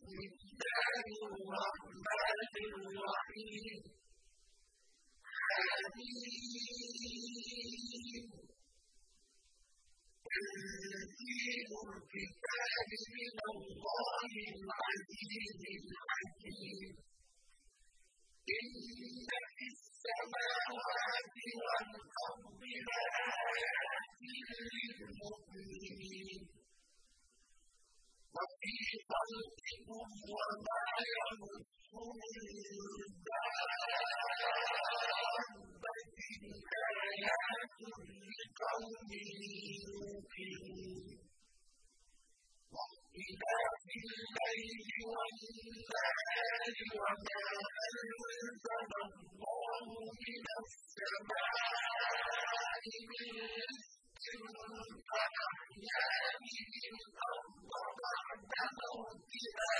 الله الرحمن الرحيم حميم تنزيل الكتاب من الله العزيز الحكيم إن في السماوات والأرض لآيات للمؤمنين وفي خلقكم وما يبث من دابة آيات لقوم يوقنون واختلاف الليل والنهار وما أنزل الله من السماء من رزق فأحيا به الأرض بعد موتها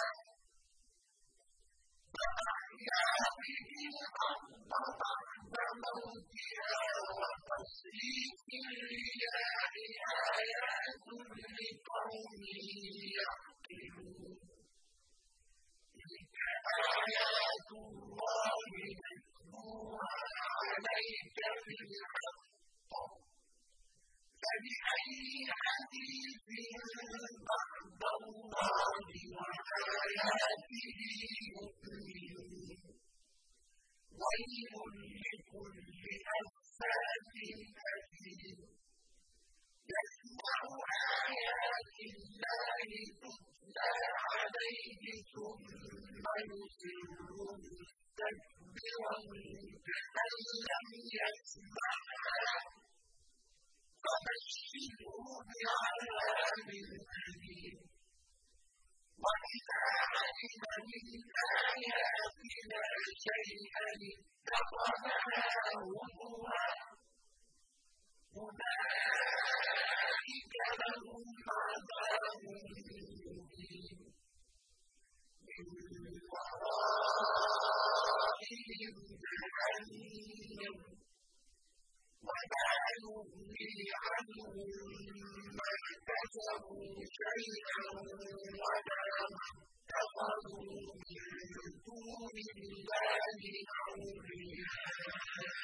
وتصريف الرياح آيات لقوم يعقلون تلك آيات الله نتلوها عليك بالحق فبأي حديث بعد الله وآياته يؤمنون ويل لكل أفاك أثيم يسمع آيات الله تتلى عليه ثم يصر مستكبرا كأن لم يسمعها فبشره بعذاب أليم وإذا علم من آياتنا شيئا اتخذها هزوا أولئك لهم عذاب مهين من ورائهم جهنم ولا يغني عنهم ما كسبوا شيئا ولا ما اتخذوا من دون الله أولياء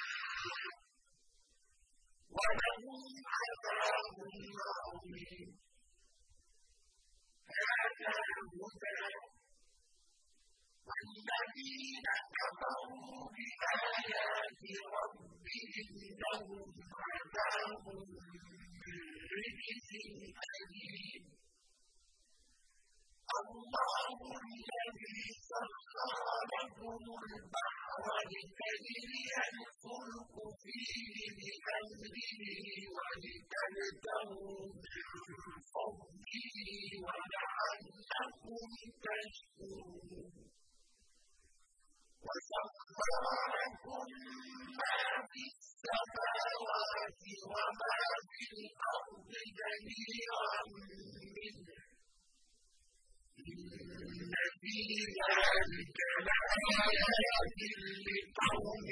ولهم عذاب عظيم هذا هدى والذين كفروا بآيات ربهم لهم عذاب من رجز أليم الله الذي سخر لكم البحر لتجري الفلك فيه بأمره ولتبتغوا من فضله ولعلكم تشكرون وسخر لكم ما في السماوات وما في الأرض جميعا منه إن في ذلك لآيات لقوم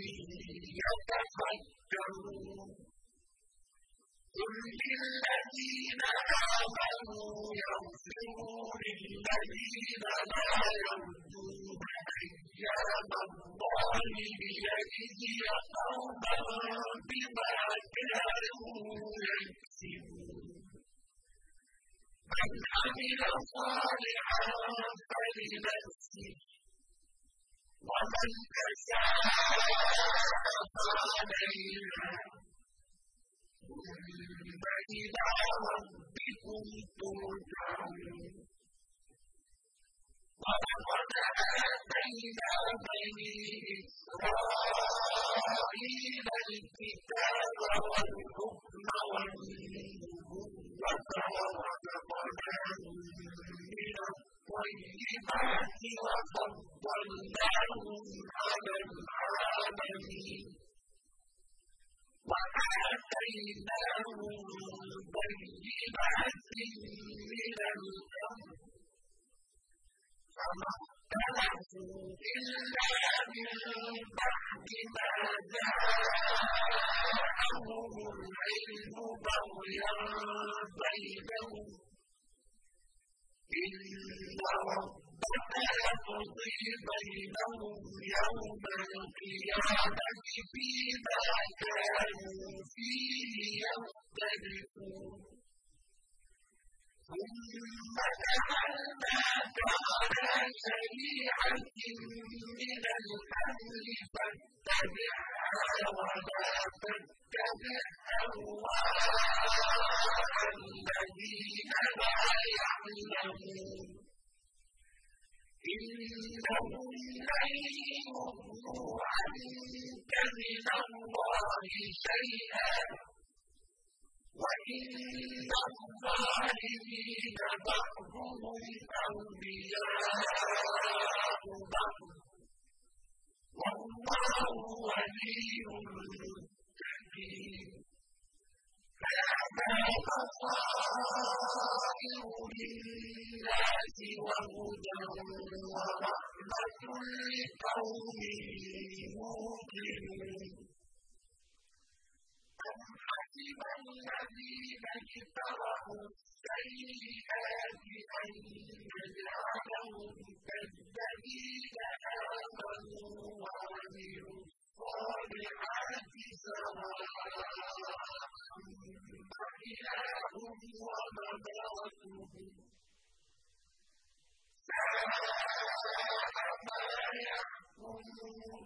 يتفكرون قل للذين آمنوا يغفروا للذين لا يرجون أيام الله ليجزي قوما بما كانوا يكسبون من عمل صالحا فلنفسه ومن أساء فعليها ثم إلى ربكم ترجعون ولقد آتينا بني إسرائيل الكتاب والحكم والنبوة ورزقناهم من الطيبات وفضلناهم على العالمين وآتيناهم بينات من الأمر فما اختلفوا إلا من بعد ما جاءهم العلم بغيا بينهم إن ربك يقضي بينهم يوم القيامة فيما كانوا فيه يختلفون ثم جعلناك على شريعة من الأمر فاتبعها ولا تتبع أهواء الذين لا يعلمون إنهم لن يغنوا عنك من الله شيئا وإن الظالمين بعضهم أولياء بعض والله ولي المتقين هذا بصائر للناس وهدى ورحمة لقوم يوقنون أم حسب الذين اجترحوا السيئات أن نجعلهم كالذين آمنوا وعملوا الصالحات سواء محياهم ومماتهم ساء ما يحكمون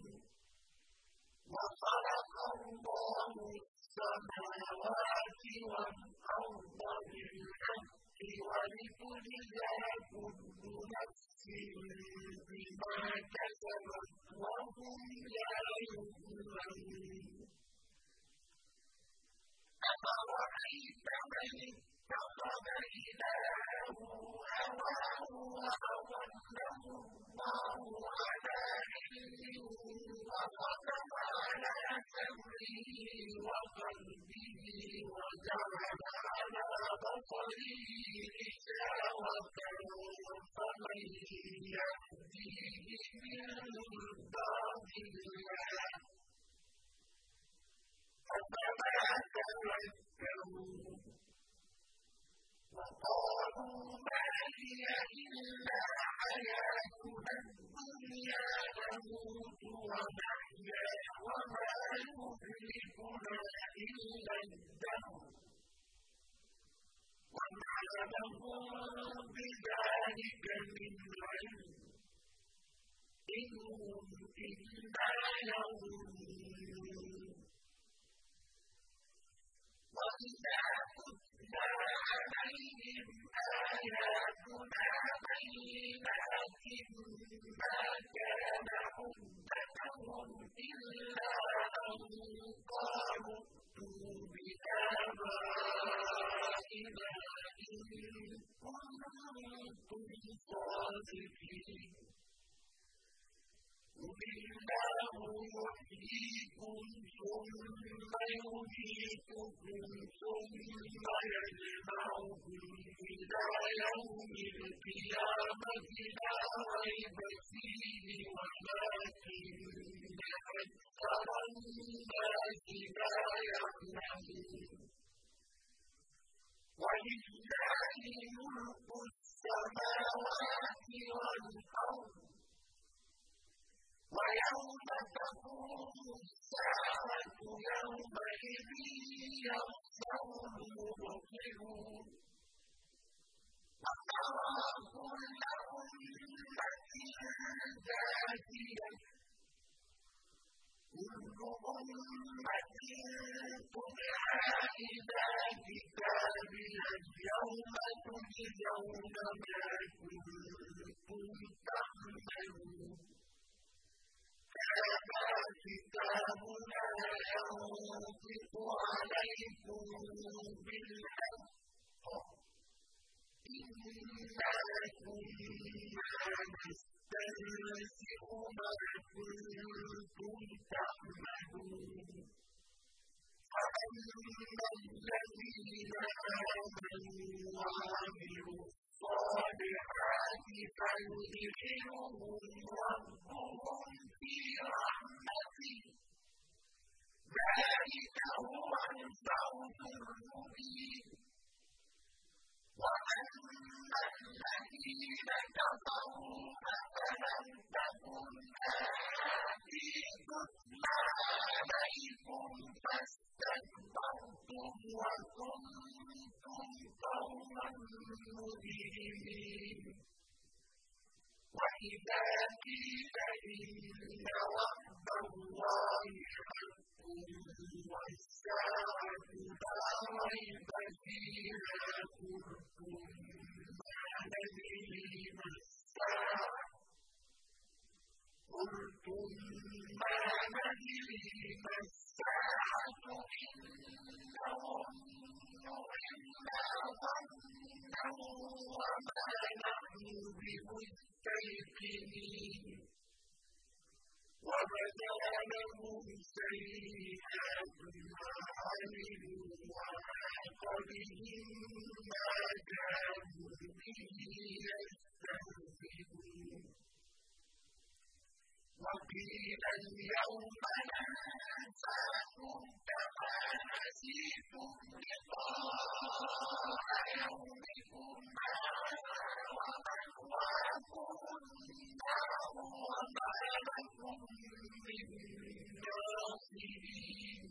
وخلق الله السماوات والأرض بالحق ولتجزى كل نفس بما كسبت وهم لا يظلمون أفرأيت من اتخذ إلهه هواه وأضله الله على علم وختم على سمعه وقلبه وجعل على بصره غشاوة فمن يهديه من بعد الله أفلا تذكرون وقالوا ما هي إلا حياتنا الدنيا نموت ونحيا وما يهلكنا إلا الدهر وما لهم بذلك من علم إن هم إلا يظنون وإذا تتلى عليهم آياتنا بينات ما كان حجتهم إلا أن قالوا ائتوا بآبائنا إن كنتم صادقين قل الله يحييكم ثم يميتكم ثم يجمعكم إلى يوم القيامة لا ريب فيه ولكن أكثر الناس لا يعلمون ولله ملك السماوات والأرض ويوم تقوم الساعة يومئذ يخسر المبطلون وترى كل أمة جاثية كل أمة تدعى إلى كتابها اليوم تجزون ما كنتم تعملون هذا كتابنا ينطق عليكم بالحق إنا كنا نستنسخ ما كنتم تعملون فأما الذين آمنوا وعملوا الصالحات فيدخلهم ربهم في رحمته ذلك هو الفوز المبين وأما الذين كفروا مجرمين وإذا قيل إن وعد الله حق والساعة لا ريب فيها قلتم ما ندري ما الساعة إن نظن إلا ظنا وما نحن بمستيقنين وبدا لهم سيئات ما عملوا وحاق بهم ما كانوا به يستهزئون وقيل اليوم ننساكم كما نسيتم لقاء يومكم هذا ومأواكم النار وما لكم من ناصرين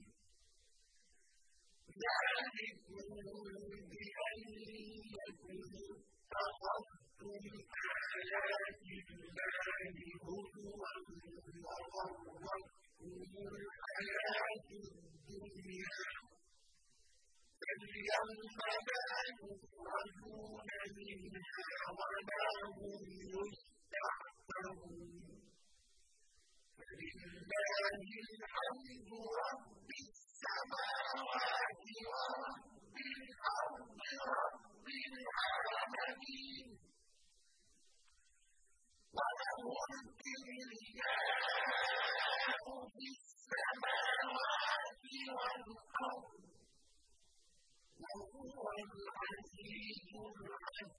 ذلكم بأنكم اتخذتم آيات الله هزوا وغرتكم الحياة الدنيا فاليوم لا يخرجون منها ولا هم يستعتبون فلله الحمد رب السماوات ورب الأرض رب العالمين وله الكبرياء في السماوات والأرض وهو العزيز الحكيم